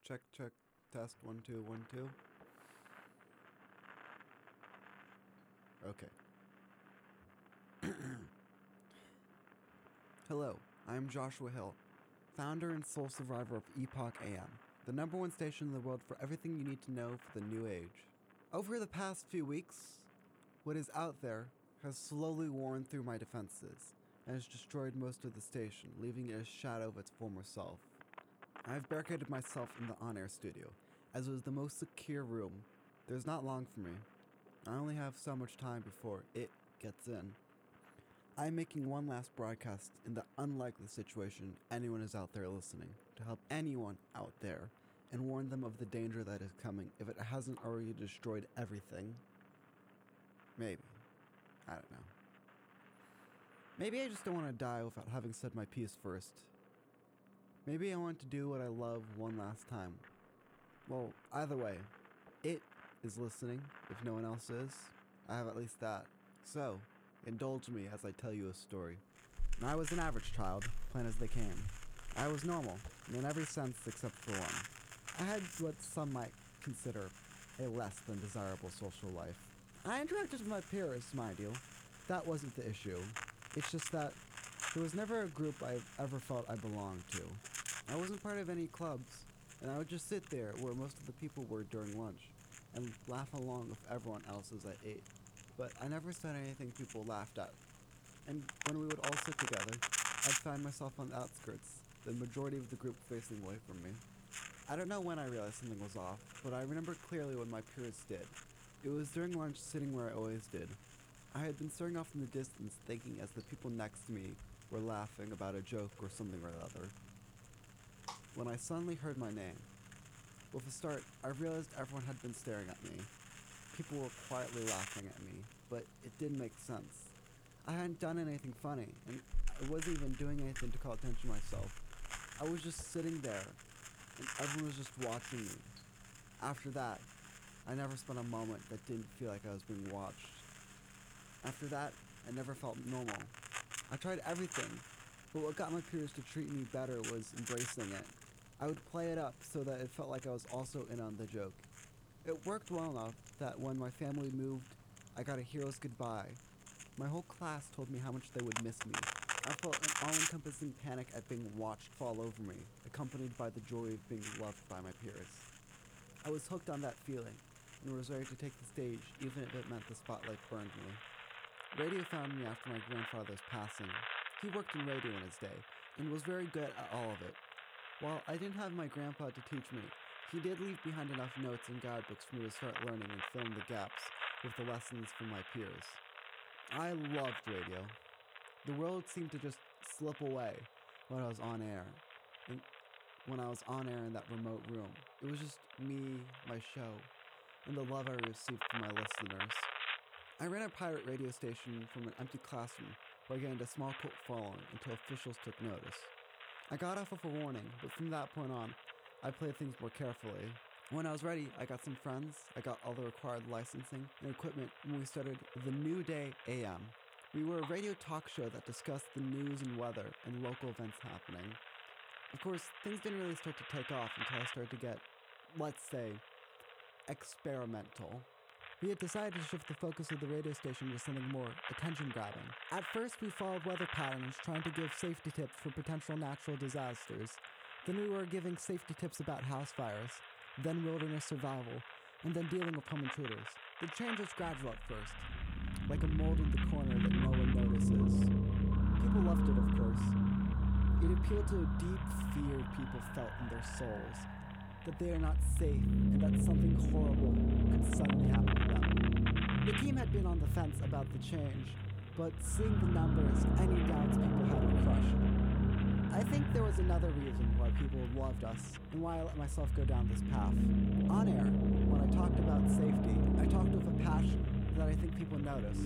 Check, check, test, 1, 2, 1, 2. Okay. Hello, I'm Joshua Hill, founder and sole survivor of Epoch AM, the #1 station in the world for everything you need to know for the new age. Over the past few weeks, what is out there has slowly worn through my defenses and has destroyed most of the station, leaving it a shadow of its former self. I've barricaded myself in the on-air studio, as it was the most secure room. There's not long for me. I only have so much time before it gets in. I'm making one last broadcast in the unlikely situation anyone is out there listening, to help anyone out there and warn them of the danger that is coming if it hasn't already destroyed everything. Maybe. I don't know. Maybe I just don't want to die without having said my piece first. Maybe I want to do what I love one last time. Well, either way, it is listening if no one else is. I have at least that. So, indulge me as I tell you a story. I was an average child, plain as they came. I was normal, in every sense except for one. I had what some might consider a less than desirable social life. I interacted with my peers, mind you. That wasn't the issue. It's just that there was never a group I ever felt I belonged to. I wasn't part of any clubs, and I would just sit there where most of the people were during lunch and laugh along with everyone else as I ate. But I never said anything people laughed at. And when we would all sit together, I'd find myself on the outskirts, the majority of the group facing away from me. I don't know when I realized something was off, but I remember clearly when my peers did. It was during lunch, sitting where I always did. I had been staring off in the distance, thinking as the people next to me were laughing about a joke or something or other, when I suddenly heard my name. With a start, I realized everyone had been staring at me. People were quietly laughing at me, but it didn't make sense. I hadn't done anything funny, and I wasn't even doing anything to call attention to myself. I was just sitting there, and everyone was just watching me. After that, I never spent a moment that didn't feel like I was being watched. After that, I never felt normal. I tried everything, but what got my peers to treat me better was embracing it. I would play it up so that it felt like I was also in on the joke. It worked well enough that when my family moved, I got a hero's goodbye. My whole class told me how much they would miss me. I felt an all-encompassing panic at being watched fall over me, accompanied by the joy of being loved by my peers. I was hooked on that feeling, and was ready to take the stage even if it meant the spotlight burned me. Radio found me after my grandfather's passing. He worked in radio in his day, and was very good at all of it. While I didn't have my grandpa to teach me, he did leave behind enough notes and guidebooks for me to start learning and fill in the gaps with the lessons from my peers. I loved radio. The world seemed to just slip away when I was on air. And when I was on air in that remote room, it was just me, my show, and the love I received from my listeners. I ran a pirate radio station from an empty classroom where I gained a small cult following until officials took notice. I got off with a warning, but from that point on, I played things more carefully. When I was ready, I got some friends, I got all the required licensing and equipment, and we started The New Day AM. We were a radio talk show that discussed the news and weather and local events happening. Of course, things didn't really start to take off until I started to get, let's say, experimental. We had decided to shift the focus of the radio station to something more attention-grabbing. At first, we followed weather patterns, trying to give safety tips for potential natural disasters. Then we were giving safety tips about house fires, then wilderness survival, and then dealing with home intruders. The change was gradual at first, like a mold in the corner that no one notices. People loved it, of course. It appealed to a deep fear people felt in their souls, that they are not safe and that something horrible could suddenly happen to them. The team had been on the fence about the change, but seeing the numbers, any doubts people had were crushed. I think there was another reason why people loved us and why I let myself go down this path. On air, when I talked about safety, I talked with a passion that I think people noticed.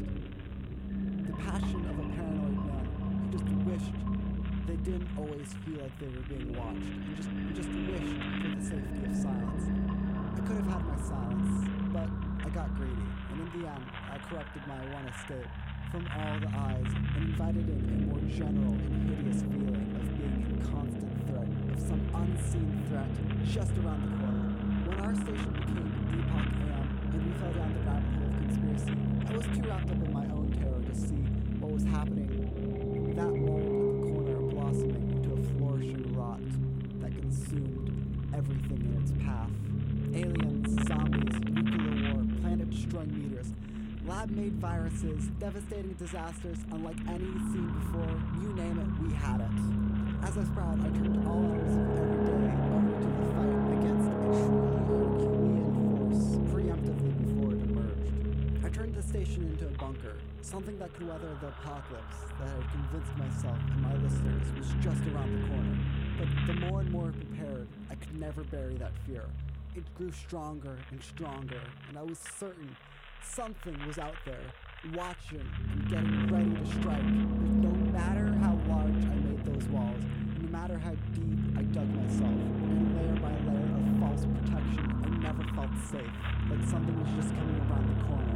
The passion of a paranoid man who just wished they didn't always feel like they were being watched and just wished for the safety of silence. I could have had my silence, but I got greedy, and in the end, I corrupted my one escape from all the eyes and invited in a more general and hideous feeling of being in constant threat of some unseen threat just around the corner. When our station became Epoch AM and we fell down the rabbit hole of conspiracy, I was too wrapped up in my own terror to see what was happening. That mold in the corner blossoming into a flourishing rot that consumed everything in its path. Aliens, zombies, nuclear war, planet-destroying meteors, lab-made viruses, devastating disasters unlike any seen before, you name it, we had it. As I sprout, I turned all hours of every day over to the fight against a truly Herculean force preemptively before it emerged. I turned the station into a bunker, something that could weather the apocalypse that I had convinced myself and my listeners was just around the corner. But the more and more prepared, I could never bury that fear. It grew stronger and stronger, and I was certain something was out there, watching and getting ready to strike. But no matter how large I made those walls, no matter how deep I dug myself, and layer by layer of false protection, I never felt safe, like something was just coming around the corner.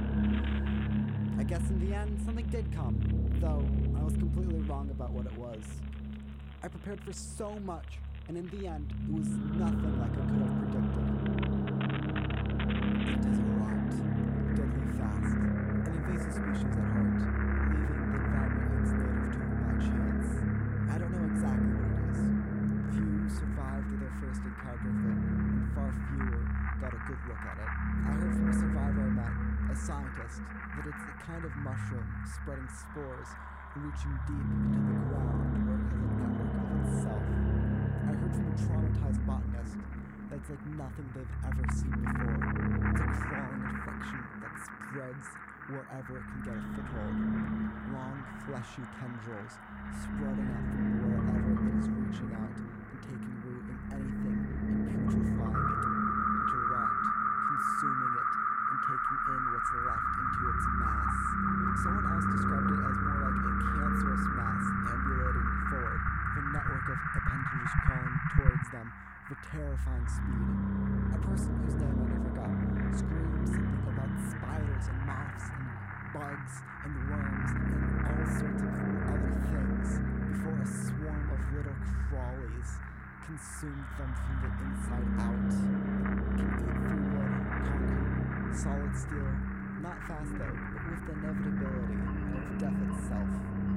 I guess in the end, something did come, though I was completely wrong about what it was. I prepared for so much, and in the end, it was nothing like I could have predicted. It is rot, deadly fast, an invasive species at heart, leaving the environment it's native to by chance. I don't know exactly what it is. Few survived their first encounter with it, and far fewer got a good look at it. I heard from a survivor I met, a scientist, that it's a kind of mushroom spreading spores and reaching deep into the ground where it has a network of itself. I heard from a traumatized botanist that it's like nothing they've ever seen before. It's a crawling infection that spreads wherever it can get a foothold. Long, fleshy tendrils spreading out from wherever it is reaching out and taking root in anything and putrefying it into rot, consuming it, and taking in what's left into its mass. Someone else described it as more like a cancerous mass ambulating forward, with a network of appendages crawling towards them with terrifying speed. A person whose name I never got screamed something about spiders and moths and bugs and worms and all sorts of other things before a swarm of little crawlies consumed them from the inside out. It can eat through wood, concrete, solid steel, not fast though, but with the inevitability of death itself.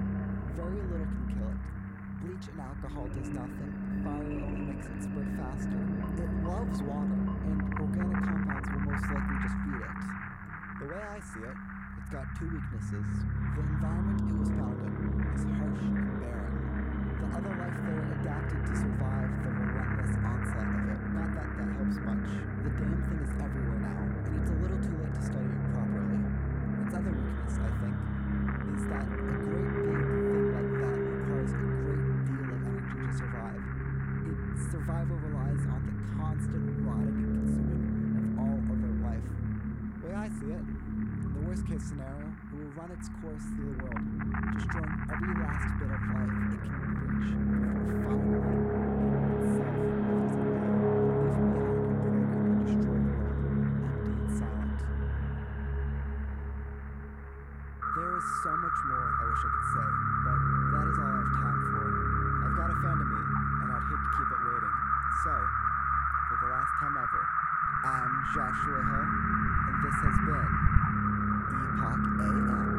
Very little can kill it. Bleach and alcohol does nothing. Fire only makes it spread faster. It loves water, and organic compounds will most likely just feed it. The way I see it, it's got two weaknesses. The environment it was found in is harsh and barren. The other life there adapted to survive the relentless onslaught of it. Not that that helps much. The damn thing is everywhere now, and it's a little too late to study it properly. Its other weakness, I think, is that a great big thing like that requires a great deal of energy to survive. Its survival relies on the constant rotting and consuming of all other life. The way I see it, in the worst case scenario, it will run its course through the world, destroying every last bit of life it can reach before finally itself withers away and leaves behind a broken and destroyed world, empty and silent. There is so much more I wish I could say, but that is all I have time for. I've got a fan to meet, and I'd hate to keep it waiting. So, for the last time ever, I'm Joshua Hill, and this has been Epoch AM.